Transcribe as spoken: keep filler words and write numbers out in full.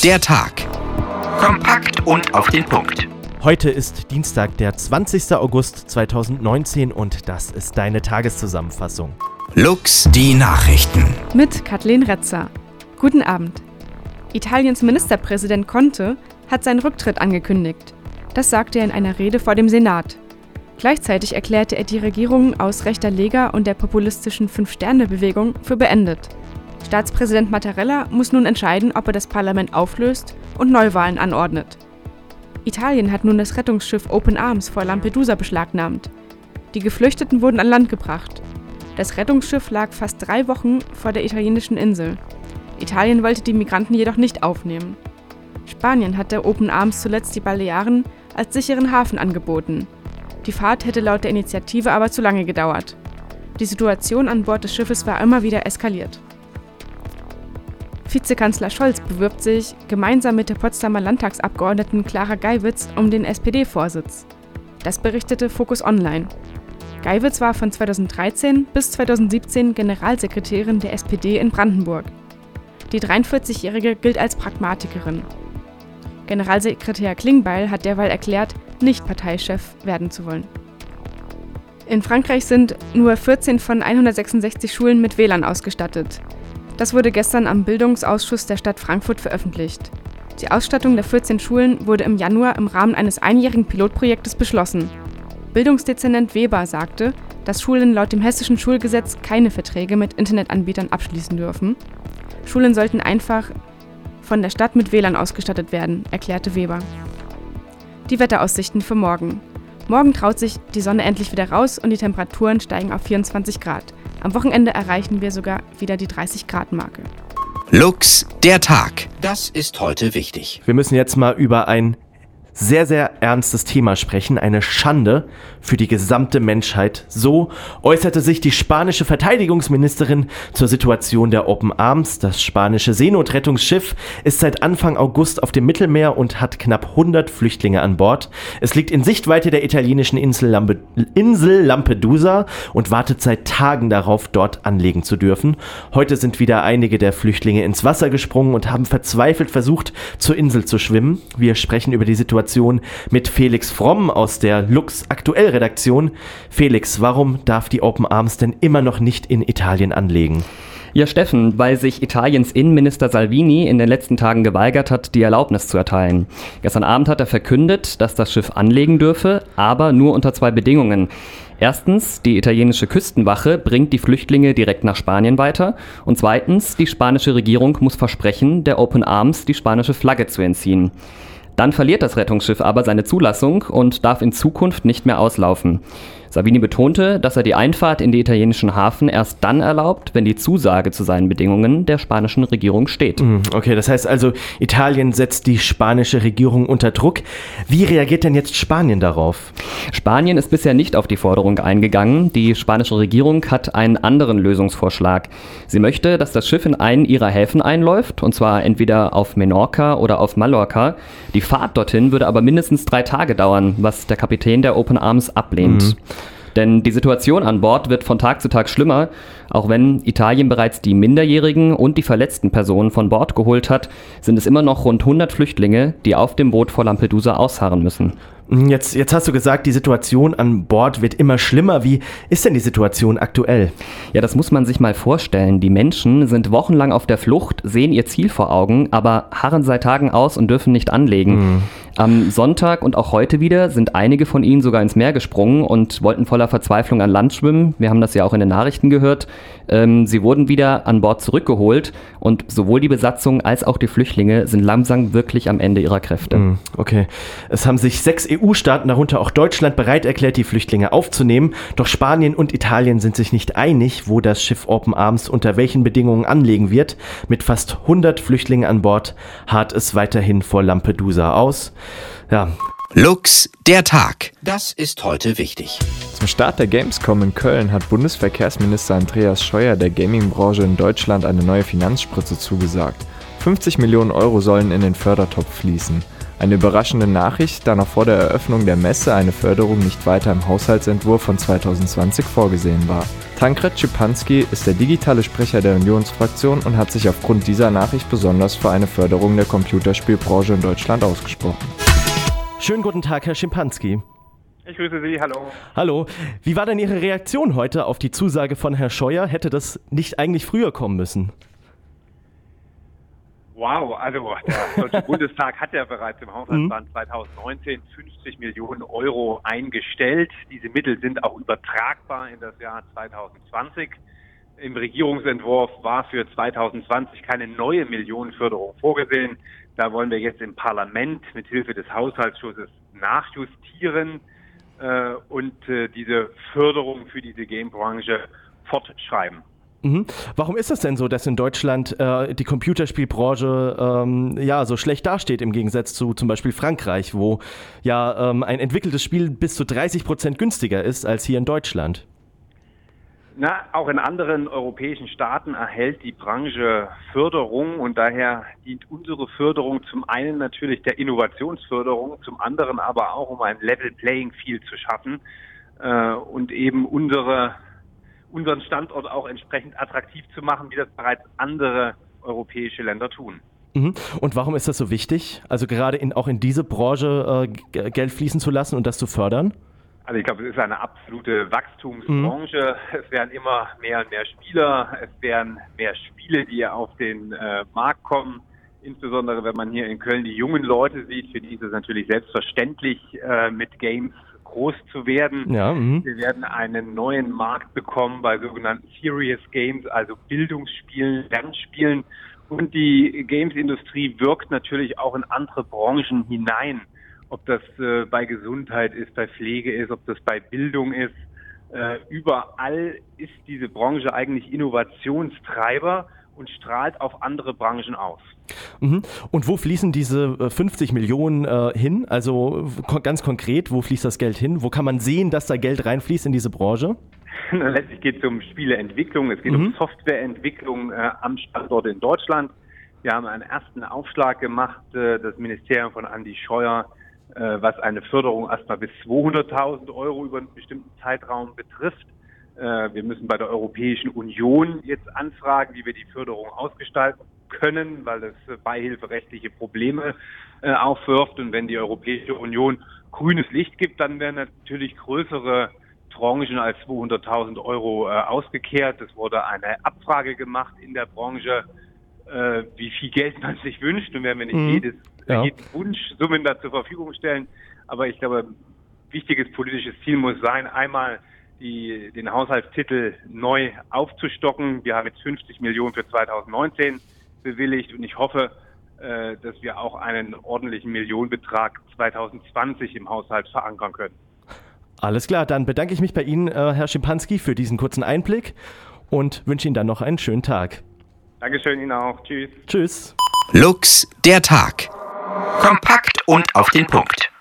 der Tag. Kompakt und auf den Punkt. Heute ist Dienstag, der zwanzigster August zweitausendneunzehn und das ist deine Tageszusammenfassung. Lux, die Nachrichten. Mit Kathleen Retzer. Guten Abend. Italiens Ministerpräsident Conte hat seinen Rücktritt angekündigt. Das sagte er in einer Rede vor dem Senat. Gleichzeitig erklärte er die Regierung aus rechter Lega und der populistischen Fünf-Sterne-Bewegung für beendet. Staatspräsident Mattarella muss nun entscheiden, ob er das Parlament auflöst und Neuwahlen anordnet. Italien hat nun das Rettungsschiff Open Arms vor Lampedusa beschlagnahmt. Die Geflüchteten wurden an Land gebracht. Das Rettungsschiff lag fast drei Wochen vor der italienischen Insel. Italien wollte die Migranten jedoch nicht aufnehmen. Spanien hatte Open Arms zuletzt die Balearen als sicheren Hafen angeboten. Die Fahrt hätte laut der Initiative aber zu lange gedauert. Die Situation an Bord des Schiffes war immer wieder eskaliert. Vizekanzler Scholz bewirbt sich gemeinsam mit der Potsdamer Landtagsabgeordneten Clara Geiwitz um den S P D-Vorsitz. Das berichtete Focus Online. Geiwitz war von zweitausenddreizehn bis zweitausendsiebzehn Generalsekretärin der S P D in Brandenburg. Die dreiundvierzigjährige gilt als Pragmatikerin. Generalsekretär Klingbeil hat derweil erklärt, nicht Parteichef werden zu wollen. In Frankreich sind nur vierzehn von hundertsechsundsechzig Schulen mit W L A N ausgestattet. Das wurde gestern am Bildungsausschuss der Stadt Frankfurt veröffentlicht. Die Ausstattung der vierzehn Schulen wurde im Januar im Rahmen eines einjährigen Pilotprojektes beschlossen. Bildungsdezernent Weber sagte, dass Schulen laut dem hessischen Schulgesetz keine Verträge mit Internetanbietern abschließen dürfen. Schulen sollten einfach von der Stadt mit W L A N ausgestattet werden, erklärte Weber. Die Wetteraussichten für morgen. Morgen traut sich die Sonne endlich wieder raus und die Temperaturen steigen auf vierundzwanzig Grad. Am Wochenende erreichen wir sogar wieder die dreißig Grad Marke. Lux, der Tag. Das ist heute wichtig. Wir müssen jetzt mal über ein sehr, sehr ernstes Thema sprechen. Eine Schande für die gesamte Menschheit. So äußerte sich die spanische Verteidigungsministerin zur Situation der Open Arms. Das spanische Seenotrettungsschiff ist seit Anfang August auf dem Mittelmeer und hat knapp hundert Flüchtlinge an Bord. Es liegt in Sichtweite der italienischen Insel, Lampe- Insel Lampedusa und wartet seit Tagen darauf, dort anlegen zu dürfen. Heute sind wieder einige der Flüchtlinge ins Wasser gesprungen und haben verzweifelt versucht, zur Insel zu schwimmen. Wir sprechen über die Situation mit Felix Fromm aus der Lux Aktuell-Redaktion. Felix, warum darf die Open Arms denn immer noch nicht in Italien anlegen? Ja, Steffen, weil sich Italiens Innenminister Salvini in den letzten Tagen geweigert hat, die Erlaubnis zu erteilen. Gestern Abend hat er verkündet, dass das Schiff anlegen dürfe, aber nur unter zwei Bedingungen. Erstens, die italienische Küstenwache bringt die Flüchtlinge direkt nach Spanien weiter. Und zweitens, die spanische Regierung muss versprechen, der Open Arms die spanische Flagge zu entziehen. Dann verliert das Rettungsschiff aber seine Zulassung und darf in Zukunft nicht mehr auslaufen. Salvini betonte, dass er die Einfahrt in die italienischen Hafen erst dann erlaubt, wenn die Zusage zu seinen Bedingungen der spanischen Regierung steht. Okay, das heißt also, Italien setzt die spanische Regierung unter Druck. Wie reagiert denn jetzt Spanien darauf? Spanien ist bisher nicht auf die Forderung eingegangen. Die spanische Regierung hat einen anderen Lösungsvorschlag. Sie möchte, dass das Schiff in einen ihrer Häfen einläuft, und zwar entweder auf Menorca oder auf Mallorca. Die Fahrt dorthin würde aber mindestens drei Tage dauern, was der Kapitän der Open Arms ablehnt. Mhm. Denn die Situation an Bord wird von Tag zu Tag schlimmer. Auch wenn Italien bereits die minderjährigen und die verletzten Personen von Bord geholt hat, sind es immer noch rund hundert Flüchtlinge, die auf dem Boot vor Lampedusa ausharren müssen. Jetzt, jetzt hast du gesagt, die Situation an Bord wird immer schlimmer. Wie ist denn die Situation aktuell? Ja, das muss man sich mal vorstellen. Die Menschen sind wochenlang auf der Flucht, sehen ihr Ziel vor Augen, aber harren seit Tagen aus und dürfen nicht anlegen. Mhm. Am Sonntag und auch heute wieder sind einige von ihnen sogar ins Meer gesprungen und wollten voller Verzweiflung an Land schwimmen. Wir haben das ja auch in den Nachrichten gehört. Ähm, sie wurden wieder an Bord zurückgeholt und sowohl die Besatzung als auch die Flüchtlinge sind langsam wirklich am Ende ihrer Kräfte. Mhm, okay. Es haben sich sechs E U-Staaten, darunter auch Deutschland, bereit erklärt, die Flüchtlinge aufzunehmen. Doch Spanien und Italien sind sich nicht einig, wo das Schiff Open Arms unter welchen Bedingungen anlegen wird. Mit fast hundert Flüchtlingen an Bord harrt es weiterhin vor Lampedusa aus. Ja. Lux, der Tag. Das ist heute wichtig. Zum Start der Gamescom in Köln hat Bundesverkehrsminister Andreas Scheuer der Gaming-Branche in Deutschland eine neue Finanzspritze zugesagt. fünfzig Millionen Euro sollen in den Fördertopf fließen. Eine überraschende Nachricht, da noch vor der Eröffnung der Messe eine Förderung nicht weiter im Haushaltsentwurf von zweitausendzwanzig vorgesehen war. Tankred Schipanski ist der digitale Sprecher der Unionsfraktion und hat sich aufgrund dieser Nachricht besonders für eine Förderung der Computerspielbranche in Deutschland ausgesprochen. Schönen guten Tag, Herr Schipanski. Ich grüße Sie, hallo. Hallo. Wie war denn Ihre Reaktion heute auf die Zusage von Herrn Scheuer? Hätte das nicht eigentlich früher kommen müssen? Wow, also der Deutsche Bundestag hat ja bereits im Haushaltsplan zweitausendneunzehn fünfzig Millionen Euro eingestellt. Diese Mittel sind auch übertragbar in das Jahr zweitausendzwanzig. Im Regierungsentwurf war für zweitausendzwanzig keine neue Millionenförderung vorgesehen. Da wollen wir jetzt im Parlament mit Hilfe des Haushaltsschusses nachjustieren äh, und äh, diese Förderung für diese Gamebranche fortschreiben. Mhm. Warum ist es denn so, dass in Deutschland äh, die Computerspielbranche ähm, ja so schlecht dasteht im Gegensatz zu zum Beispiel Frankreich, wo ja ähm, ein entwickeltes Spiel bis zu dreißig Prozent günstiger ist als hier in Deutschland? Na, auch in anderen europäischen Staaten erhält die Branche Förderung und daher dient unsere Förderung zum einen natürlich der Innovationsförderung, zum anderen aber auch, um ein Level Playing Field zu schaffen äh, und eben unsere unseren Standort auch entsprechend attraktiv zu machen, wie das bereits andere europäische Länder tun. Mhm. Und warum ist das so wichtig, also gerade in, auch in diese Branche äh, Geld fließen zu lassen und das zu fördern? Also ich glaube, es ist eine absolute Wachstumsbranche. Mhm. Es werden immer mehr und mehr Spieler, es werden mehr Spiele, die auf den äh, Markt kommen. Insbesondere wenn man hier in Köln die jungen Leute sieht, für die ist es natürlich selbstverständlich, äh, mit Games groß zu werden. Ja, wir werden einen neuen Markt bekommen bei sogenannten Serious Games, also Bildungsspielen, Lernspielen. Und die Games-Industrie wirkt natürlich auch in andere Branchen hinein. Ob das äh, bei Gesundheit ist, bei Pflege ist, ob das bei Bildung ist. Äh, überall ist diese Branche eigentlich Innovationstreiber und strahlt auf andere Branchen aus. Mhm. Und wo fließen diese fünfzig Millionen äh, hin? Also ko- ganz konkret, wo fließt das Geld hin? Wo kann man sehen, dass da Geld reinfließt in diese Branche? Letztlich geht es um Spieleentwicklung, es geht mhm. um Softwareentwicklung äh, am Standort in Deutschland. Wir haben einen ersten Aufschlag gemacht, äh, das Ministerium von Andi Scheuer, äh, was eine Förderung erstmal bis zweihunderttausend Euro über einen bestimmten Zeitraum betrifft. Wir müssen bei der Europäischen Union jetzt anfragen, wie wir die Förderung ausgestalten können, weil das beihilferechtliche Probleme äh, aufwirft. Und wenn die Europäische Union grünes Licht gibt, dann werden natürlich größere Tranchen als zweihunderttausend Euro äh, ausgekehrt. Es wurde eine Abfrage gemacht in der Branche, äh, wie viel Geld man sich wünscht. Und werden wir nicht mhm. jedes, ja. jeden Wunsch Summen da zur Verfügung stellen. Aber ich glaube, wichtiges politisches Ziel muss sein, einmal Die, den Haushaltstitel neu aufzustocken. Wir haben jetzt fünfzig Millionen für zweitausendneunzehn bewilligt und ich hoffe, äh, dass wir auch einen ordentlichen Millionenbetrag zweitausendzwanzig im Haushalt verankern können. Alles klar, dann bedanke ich mich bei Ihnen, äh, Herr Schipanski, für diesen kurzen Einblick und wünsche Ihnen dann noch einen schönen Tag. Dankeschön Ihnen auch. Tschüss. Tschüss. Lux, der Tag. Kompakt und auf den Punkt.